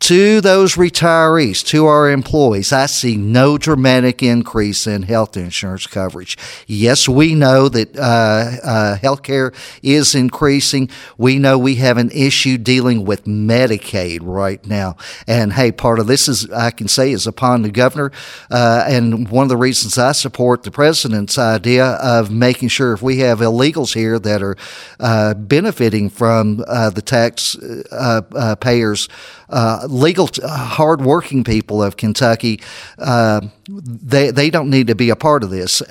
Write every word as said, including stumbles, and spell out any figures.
to those retirees, to our employees, I see no dramatic increase in health insurance coverage. Yes, we know that uh, uh, healthcare is increasing. We know we have an issue dealing with Medicaid right now. And hey, part of this is, I can say, is upon the governor. Uh, and one of the reasons I support the president's idea of making sure if we have illegals here that are uh, benefiting from uh, the tax uh, uh, payers, Uh, legal, uh, hard-working people of Kentucky, uh, they they don't need to be a part of this.